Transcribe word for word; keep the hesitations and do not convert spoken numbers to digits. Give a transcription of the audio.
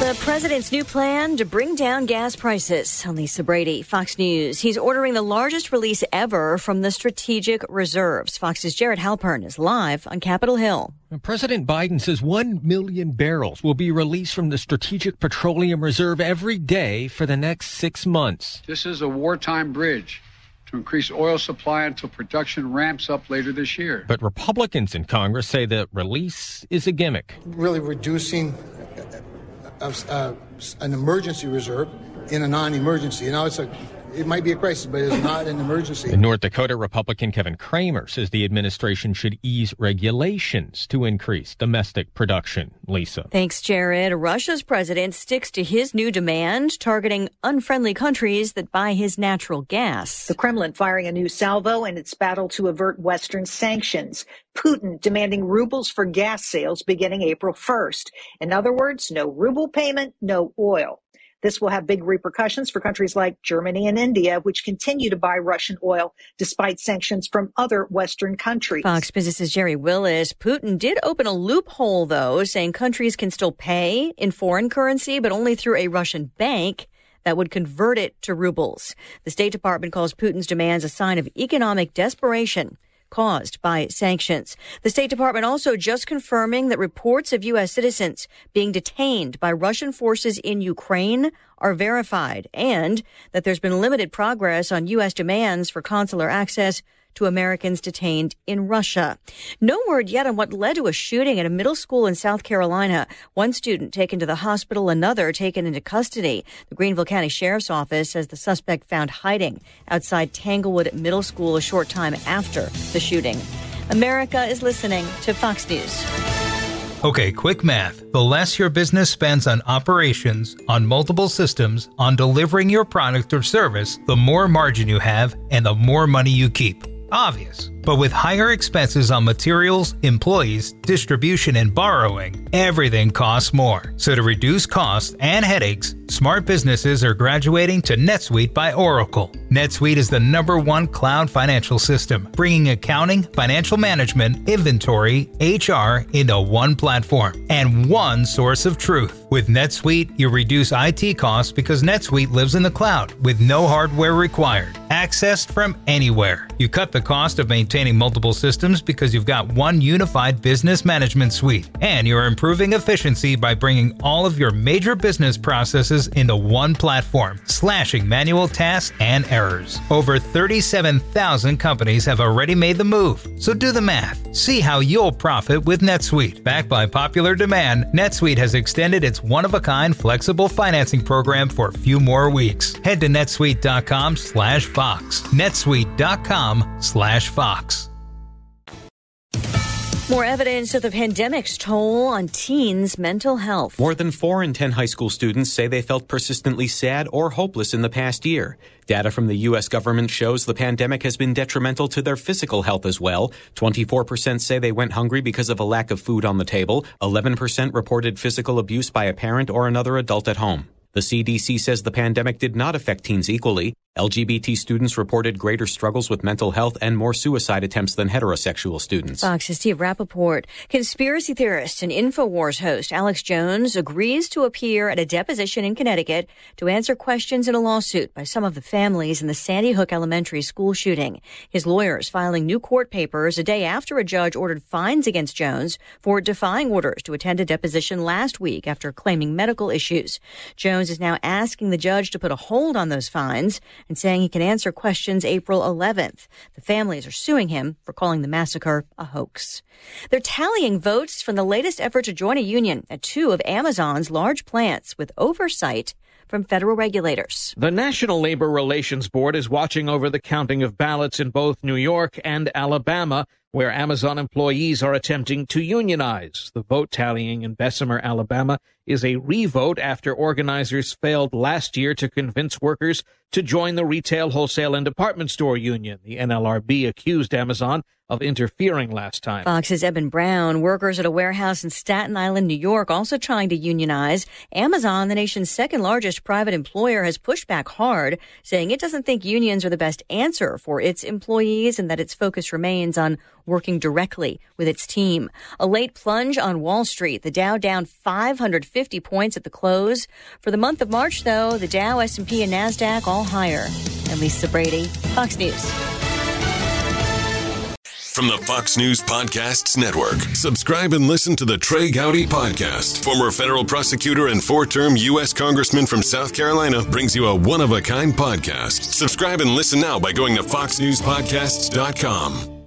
The president's new plan to bring down gas prices. On Lisa Brady, Fox News. He's ordering the largest release ever from the strategic reserves. Fox's Jared Halpern is live on Capitol Hill. President Biden says one million barrels will be released from the Strategic Petroleum Reserve every day for the next six months. This is a wartime bridge to increase oil supply until production ramps up later this year. But Republicans in Congress say the release is a gimmick. Really reducing uh, uh, an emergency reserve in a non-emergency. You know, it's a It might be a crisis, but it's not an emergency. In North Dakota, Republican Kevin Cramer says the administration should ease regulations to increase domestic production. Lisa. Thanks, Jared. Russia's president sticks to his new demand, targeting unfriendly countries that buy his natural gas. The Kremlin firing a new salvo in its battle to avert Western sanctions. Putin demanding rubles for gas sales beginning April first. In other words, no ruble payment, no oil. This will have big repercussions for countries like Germany and India, which continue to buy Russian oil despite sanctions from other Western countries. Fox Business's Jerry Willis. Putin did open a loophole, though, saying countries can still pay in foreign currency, but only through a Russian bank that would convert it to rubles. The State Department calls Putin's demands a sign of economic desperation caused by sanctions. The State Department also just confirming that reports of U S citizens being detained by Russian forces in Ukraine are verified, and that there's been limited progress on U S demands for consular access to Americans detained in Russia. No word yet on what led to a shooting at a middle school in South Carolina. One student taken to the hospital, another taken into custody. The Greenville County Sheriff's Office says the suspect found hiding outside Tanglewood Middle School a short time after the shooting. America is listening to Fox News. Okay, quick math. The less your business spends on operations, on multiple systems, on delivering your product or service, the more margin you have and the more money you keep. Obvious. But with higher expenses on materials, employees, distribution, and borrowing, everything costs more. So to reduce costs and headaches, smart businesses are graduating to NetSuite by Oracle. NetSuite is the number one cloud financial system, bringing accounting, financial management, inventory, H R into one platform and one source of truth. With NetSuite, you reduce I T costs because NetSuite lives in the cloud with no hardware required. Accessed from anywhere. You cut the cost of maintaining multiple systems because you've got one unified business management suite. And you're improving efficiency by bringing all of your major business processes into one platform, slashing manual tasks and errors. Over thirty-seven thousand companies have already made the move. So do the math. See how you'll profit with NetSuite. Backed by popular demand, NetSuite has extended its one-of-a-kind flexible financing program for a few more weeks. Head to netsuite.com slash Fox. netsuite.com slash Fox. More evidence of the pandemic's toll on teens' mental health. More than four in ten high school students say they felt persistently sad or hopeless in the past year. Data from the U S government shows the pandemic has been detrimental to their physical health as well. twenty-four percent say they went hungry because of a lack of food on the table. eleven percent reported physical abuse by a parent or another adult at home. The C D C says the pandemic did not affect teens equally. L G B T students reported greater struggles with mental health and more suicide attempts than heterosexual students. Fox's Steve Rappaport. Conspiracy theorist and InfoWars host Alex Jones agrees to appear at a deposition in Connecticut to answer questions in a lawsuit by some of the families in the Sandy Hook Elementary School shooting. His lawyers filing new court papers a day after a judge ordered fines against Jones for defying orders to attend a deposition last week after claiming medical issues. Jones is now asking the judge to put a hold on those fines and saying he can answer questions April eleventh. The families are suing him for calling the massacre a hoax. They're tallying votes from the latest effort to join a union at two of Amazon's large plants with oversight from federal regulators. The National Labor Relations Board is watching over the counting of ballots in both New York and Alabama, where Amazon employees are attempting to unionize. The vote tallying in Bessemer, Alabama, is a revote after organizers failed last year to convince workers to join the Retail, Wholesale, and Department Store Union. The N L R B accused Amazon of interfering last time. Fox's Eben Brown. Workers at a warehouse in Staten Island, New York, also trying to unionize. Amazon, the nation's second largest private employer, has pushed back hard, saying it doesn't think unions are the best answer for its employees and that its focus remains on working directly with its team. A late plunge on Wall Street. The Dow down five hundred fifty points at the close. For the month of March, though, the Dow, S and P, and NASDAQ all higher. And Lisa Brady, Fox News. From the Fox News Podcasts Network, subscribe and listen to the Trey Gowdy Podcast. Former federal prosecutor and four-term U S Congressman from South Carolina brings you a one-of-a-kind podcast. Subscribe and listen now by going to fox news podcasts dot com.